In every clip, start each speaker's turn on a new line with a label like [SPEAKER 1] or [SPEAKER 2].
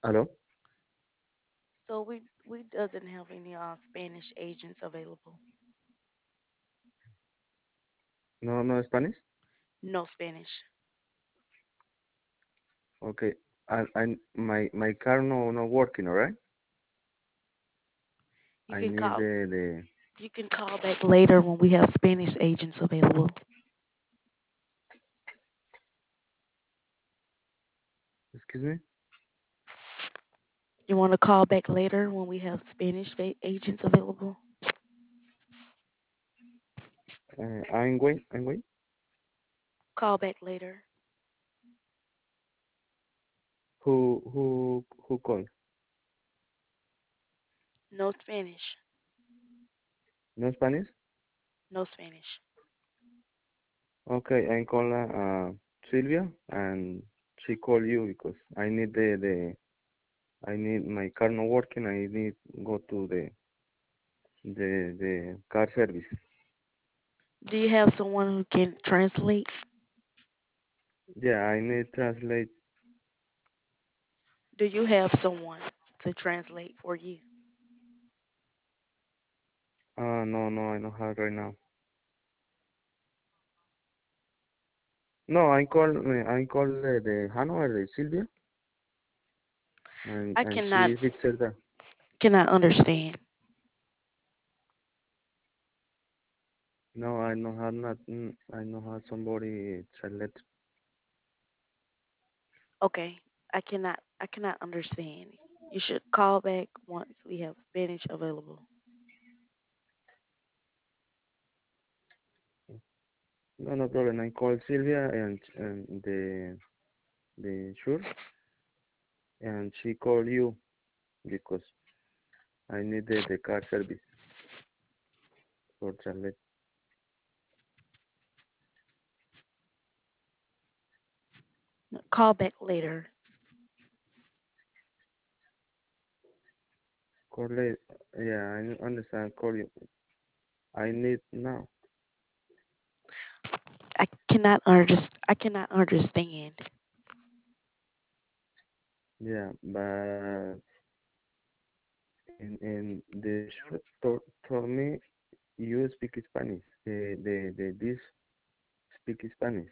[SPEAKER 1] Hello?
[SPEAKER 2] So we doesn't have any Spanish agents available.
[SPEAKER 1] No, no Spanish?
[SPEAKER 2] No Spanish.
[SPEAKER 1] Okay. My car no working, alright?
[SPEAKER 2] You
[SPEAKER 1] I
[SPEAKER 2] can
[SPEAKER 1] need
[SPEAKER 2] call
[SPEAKER 1] the
[SPEAKER 2] you can call back later when we have Spanish agents available.
[SPEAKER 1] excuse me?
[SPEAKER 2] You want to call back later when we have Spanish agents available?
[SPEAKER 1] I'm wait.
[SPEAKER 2] Call back later.
[SPEAKER 1] Who call?
[SPEAKER 2] No Spanish.
[SPEAKER 1] No Spanish?
[SPEAKER 2] No Spanish.
[SPEAKER 1] Okay, I call Sylvia and she call you because I need I need my car not working. I need go to the car service.
[SPEAKER 2] Do you have someone who can translate?
[SPEAKER 1] Yeah, I need translate.
[SPEAKER 2] Do you have someone to translate for you?
[SPEAKER 1] No, I don't have right now. No, I call the Hanover, the Sylvia,
[SPEAKER 2] I
[SPEAKER 1] and she
[SPEAKER 2] cannot
[SPEAKER 1] fixed that.
[SPEAKER 2] cannot understand.
[SPEAKER 1] No, I don't have nothing. I don't have somebody translate.
[SPEAKER 2] Okay, I cannot understand. You should call back once we have Spanish available.
[SPEAKER 1] No, no problem. I call Sylvia and the sure, and she call you because I need the car service for translate.
[SPEAKER 2] Call back later.
[SPEAKER 1] Call late. Yeah, I understand. Call you. I need now.
[SPEAKER 2] I cannot understand.
[SPEAKER 1] Yeah, but in the short told me you speak Spanish. The this speak Spanish.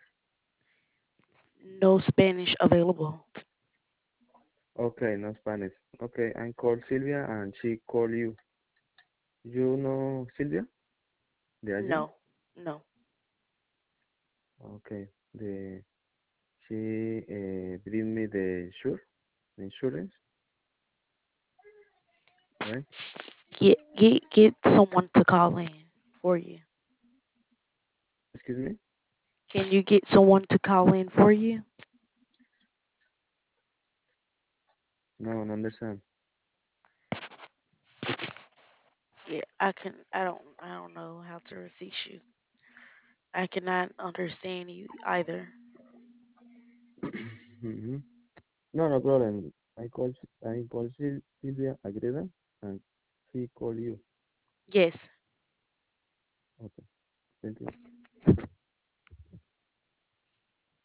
[SPEAKER 2] No Spanish available.
[SPEAKER 1] Okay, no Spanish. Okay, I call Sylvia and she call you. You know Sylvia, the agent?
[SPEAKER 2] No, no.
[SPEAKER 1] Okay, the she bring me the insurance, right?
[SPEAKER 2] Get someone to call in for you.
[SPEAKER 1] Excuse me?
[SPEAKER 2] Can you get someone to call in for you?
[SPEAKER 1] No, no understand.
[SPEAKER 2] Yeah, I don't know how to assist you. I cannot understand you either.
[SPEAKER 1] hmm No, no problem. I call Sylvia Agreda and she call you.
[SPEAKER 2] Yes.
[SPEAKER 1] Okay, thank you.